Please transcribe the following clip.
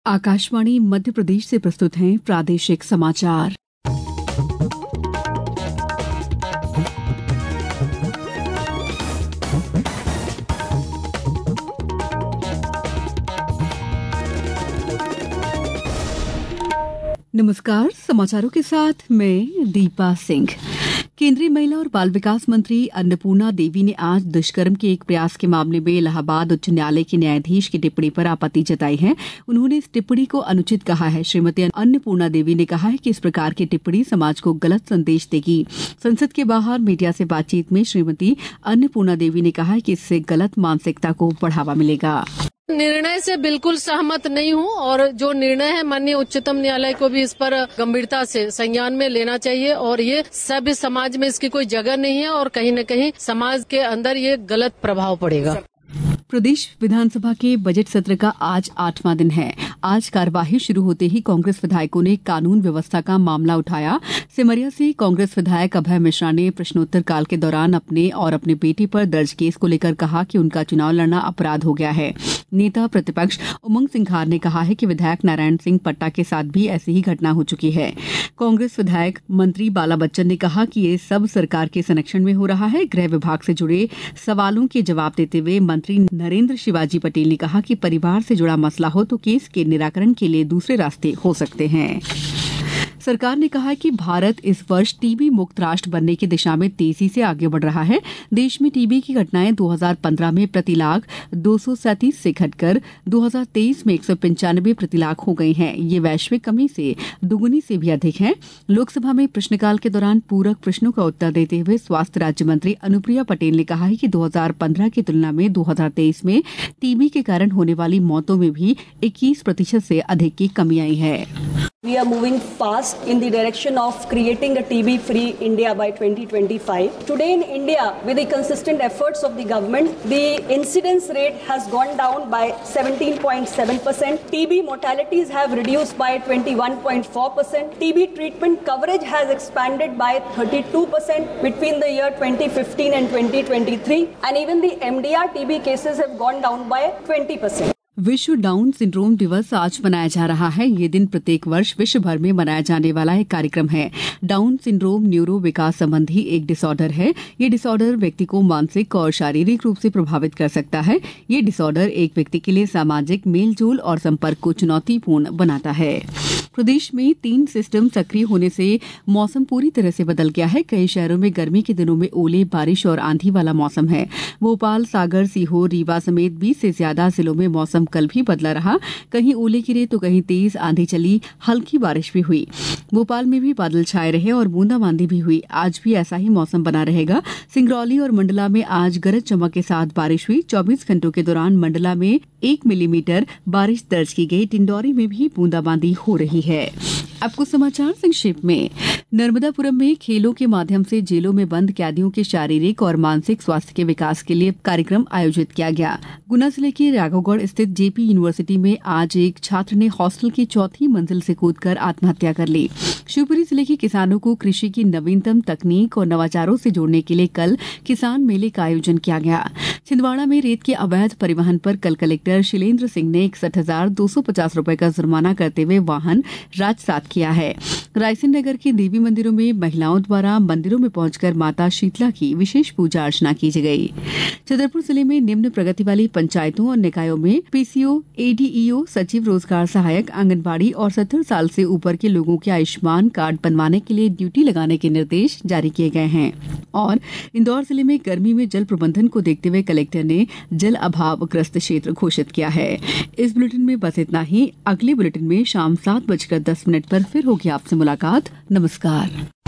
आकाशवाणी मध्य प्रदेश से प्रस्तुत हैं प्रादेशिक समाचार। नमस्कार, समाचारों के साथ मैं दीपा सिंह। केंद्रीय महिला और बाल विकास मंत्री अन्नपूर्णा देवी ने आज दुष्कर्म के एक प्रयास के मामले में इलाहाबाद उच्च न्यायालय के न्यायाधीश की टिप्पणी पर आपत्ति जताई है। उन्होंने इस टिप्पणी को अनुचित कहा है। श्रीमती अन्नपूर्णा देवी ने कहा है कि इस प्रकार की टिप्पणी समाज को गलत संदेश देगी। संसद के बाहर मीडिया से बातचीत में श्रीमती अन्नपूर्णा देवी ने कहा है कि इससे गलत मानसिकता को बढ़ावा मिलेगा। निर्णय से बिल्कुल सहमत नहीं हूं और जो निर्णय है माननीय उच्चतम न्यायालय को भी इस पर गंभीरता से संज्ञान में लेना चाहिए और ये सभ्य समाज में इसकी कोई जगह नहीं है और कहीं न कहीं समाज के अंदर ये गलत प्रभाव पड़ेगा। प्रदेश विधानसभा के बजट सत्र का आज 8वां दिन है। आज कार्यवाही शुरू होते ही कांग्रेस विधायकों ने कानून व्यवस्था का मामला उठाया। सिमरिया से कांग्रेस विधायक अभय मिश्रा ने प्रश्नोत्तर काल के दौरान अपने और अपने बेटे पर दर्ज केस को लेकर कहा कि उनका चुनाव लड़ना अपराध हो गया है। नेता प्रतिपक्ष उमंग सिंघार ने कहा है कि विधायक नारायण सिंह पट्टा के साथ भी ऐसी ही घटना हो चुकी है। कांग्रेस विधायक मंत्री बाला बच्चन ने कहा कि ये सब सरकार के संरक्षण में हो रहा है। गृह विभाग से जुड़े सवालों के जवाब देते हुए मंत्री नरेंद्र शिवाजी पटेल ने कहा कि परिवार से जुड़ा मसला हो तो केस के निराकरण के लिए दूसरे रास्ते हो सकते हैं। सरकार ने कहा है कि भारत इस वर्ष टीबी मुक्त राष्ट्र बनने की दिशा में तेजी से आगे बढ़ रहा है। देश में टीबी की घटनाएं 2015 में प्रति लाख 237 से घटकर 2023 में 195 प्रति लाख हो गई हैं। ये वैश्विक कमी से दुगुनी से भी अधिक है। लोकसभा में प्रश्नकाल के दौरान पूरक प्रश्नों का उत्तर देते हुए स्वास्थ्य राज्य मंत्री अनुप्रिया पटेल ने कहा है कि 2015 की तुलना में 2023 में टीबी के कारण होने वाली मौतों में भी 21% से अधिक की कमी आई है। We are moving fast in the direction of creating a TB-free India by 2025. Today in India, with the consistent efforts of the government, the incidence rate has gone down by 17.7%. TB mortalities have reduced by 21.4%. TB treatment coverage has expanded by 32% between the year 2015 and 2023. And even the MDR TB cases have gone down by 20%. विश्व down syndrome दिवस आज मनाया जा रहा है। ये दिन प्रत्येक वर्ष विश्व भर में मनाया जाने वाला एक कार्यक्रम है। डाउन सिंड्रोम न्यूरो विकास संबंधी एक डिसऑर्डर है। ये डिसऑर्डर व्यक्ति को मानसिक और शारीरिक रूप से प्रभावित कर सकता है। ये डिसऑर्डर एक व्यक्ति के लिए सामाजिक मेलजोल और संपर्क को चुनौतीपूर्ण बनाता है। प्रदेश में 3 सिस्टम सक्रिय होने से मौसम पूरी तरह से बदल गया है। कई शहरों में गर्मी के दिनों में ओले, बारिश और आंधी वाला मौसम है। भोपाल, सागर, सीहोर, रीवा समेत 20 से ज्यादा जिलों में मौसम कल भी बदला रहा। कहीं ओले गिरे तो कहीं तेज आंधी चली, हल्की बारिश भी हुई। भोपाल में भी बादल छाए रहे और बूंदाबांदी भी हुई। आज भी ऐसा ही मौसम बना रहेगा। सिंगरौली और मंडला में आज गरज चमक के साथ बारिश हुई। 24 घंटों के दौरान मंडला में 1 मिलीमीटर बारिश दर्ज की गई। डिंडौरी में भी बूंदाबांदी हो रही है। अब कुछ समाचार संक्षेप में। नर्मदापुरम में खेलों के माध्यम से जेलों में बंद कैदियों के शारीरिक और मानसिक स्वास्थ्य के विकास के लिए कार्यक्रम आयोजित किया गया। गुना जिले के राघवगढ़ स्थित जेपी यूनिवर्सिटी में आज एक छात्र ने हॉस्टल की 4थी मंजिल से कूदकर आत्महत्या कर ली। शिवपुरी जिले के किसानों को कृषि की नवीनतम तकनीक और नवाचारों से जोड़ने के लिए कल किसान मेले का आयोजन किया गया। छिंदवाड़ा में रेत के अवैध परिवहन पर कल कलेक्टर शैलेंद्र सिंह ने 61,250 रुपए का जुर्माना करते हुए वाहन राजसात किया है। रायसेन नगर के देवी मंदिरों में महिलाओं द्वारा मंदिरों में पहुंचकर माता शीतला की विशेष पूजा अर्चना की गई। छतरपुर जिले में निम्न प्रगति वाली पंचायतों और निकायों में पीसीओ, एडीईओ, सचिव, रोजगार सहायक, आंगनबाड़ी और 70 साल से ऊपर के लोगों के आयुष्मान कार्ड बनवाने के लिए ड्यूटी लगाने के निर्देश जारी किए गए हैं। और इंदौर जिले में गर्मी में जल प्रबंधन को देखते हुए कलेक्टर ने जल अभाव ग्रस्त क्षेत्र घोषित किया है। इस बुलेटिन में बस इतना ही। अगले बुलेटिन में शाम 7:10 पर फिर होगी आपसे मुलाकात। नमस्कार।